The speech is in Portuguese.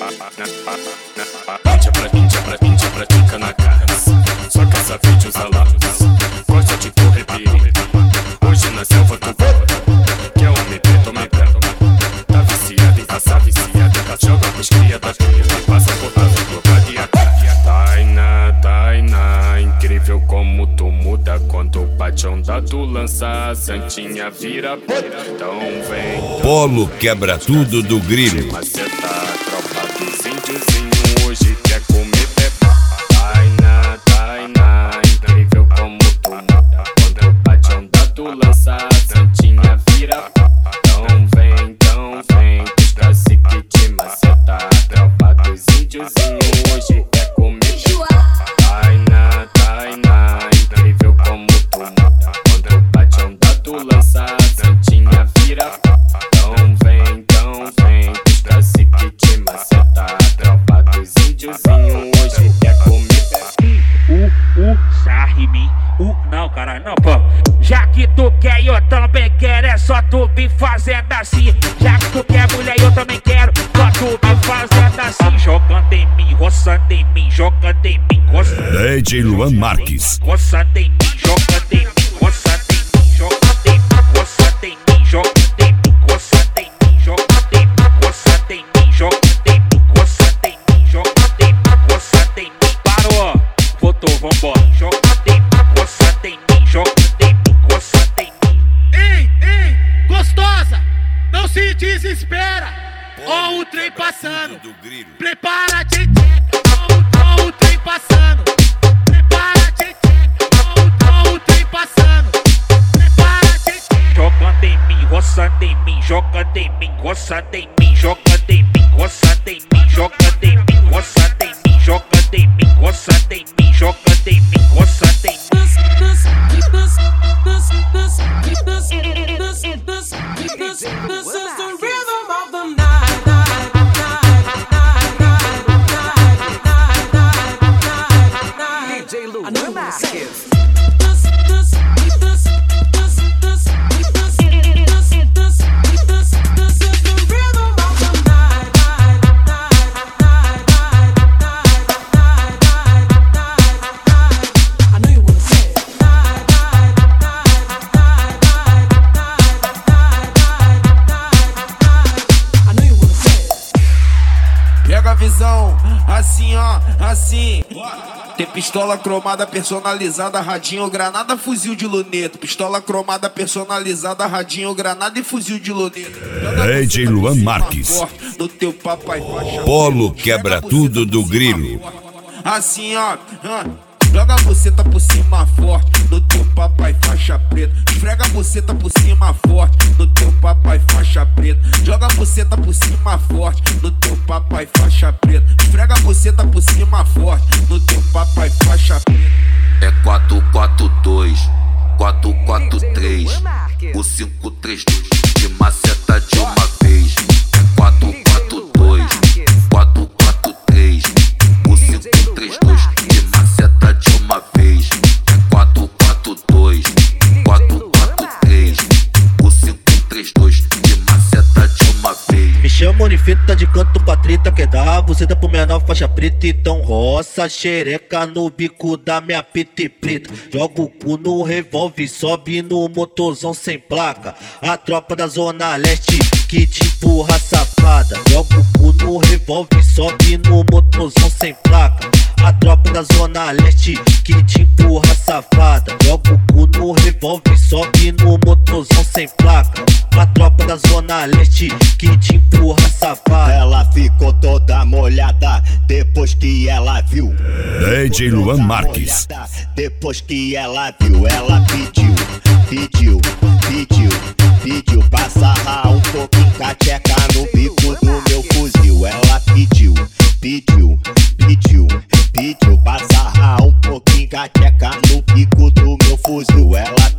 Índia pratica na casa, só quer saber de usar lápis. Gosta de correr perigo, hoje na selva tu vai. Quer homem preto, homem branco. Tá viciado em caçar, viciado em caçar. Joga pros cria da cria, passa por casa, bloqueada e a Tainá, incrível como tu muda. Quando bate onda tu lança, a santinha vira pira. Então vem Polo quebra tudo do grilo. Maceta, tropa dos índiozinhos, hoje quer comer pepa. Tainá, incrível como tu muda. Quando bate onda tu lança, a santinha vira papa. Então vem, os cacique de maceta. Tropa dos índiozinhos, hoje quer comer pepa. Tainá, incrível como tu muda. Quando bate onda tu lança, a santinha vira papa. Então vem, os cacique de maceta. Tropa dos índiozinhos, hoje quer comer pepa. Sarre-me, não, caralho, não, pô. Já que tu quer e eu também quero, é só tu vir fazendo assim. Já que tu quer mulher e eu também quero, só tu vir fazendo assim. Jogando em mim, roçando em mim, jogando em mim, roçando. DJ Luan Marques. Roçando em mim, jogando em mim, roçando em mim, jogando em mim, roçando em mim, jogando em mim, roçando em mim, jogando em mim, roçando em mim, jogando em mim, roçando em mim, jogando em mim, roçando em mim. Parou, voltou, vambora. Jogando em mim, roçando em mim, jogando em mim, roçando em mim. Ei, gostosa, não se desespera. Ó o trem passando, prepara-te, ó o trem passando. Prepara-te, ó o trem passando. Prepara-te. Jogando em mim, roçando em mim, jogando em mim, roçando em mim, jogando em mim, roçando em mim, jogando em mim, roçando em mim, jogando em mim, roçando em mim, jogando em mim, roçando em mim. This is the rhythm of the night. DJ Luan Marques. Pega a visão, assim ó, assim. Tem pistola cromada personalizada, radinho, granada, fuzil de luneta. Pistola cromada personalizada, radinho, granada e fuzil de luneta. DJ Luan Marques. No teu papai faixa. Polo quebra tudo do grilo. Assim ó, joga a buceta por cima forte, no teu papai faixa preta. Esfrega a buceta por cima forte, no teu papai faixa preta. Joga a buceta por cima forte, no teu papai faixa preta. Esfrega a buceta por cima forte, no teu papai faixa preta. É 442, 443, o 532 de maceta de uma vez. É 442, 443, o 532 de maceta de uma vez. É 442, 443, o 532 de maceta de uma vez. Me chama de fita de canto pra treta, quer dar buceta pro menor faixa preta. Então roça xereca no bico da minha PT preta. Joga o cu no revólver, sobe no motorzão sem placa. A tropa da zona leste que te empurra safada. Joga o cu no revólver, sobe no motorzão sem placa. A tropa da zona leste que te empurra safada. Joga o cu no revólver, sobe no motorzão sem placa. A tropa da zona leste que te empurra safada. Ela ficou toda molhada depois que ela viu. DJ Luan Marques. Depois que ela viu, ela pediu pra sarrar um pouquinho cacheca no bico do meu fuzil. Ela pediu pra sarrar um pouquinho cacheca no bico do meu fuzil. Ela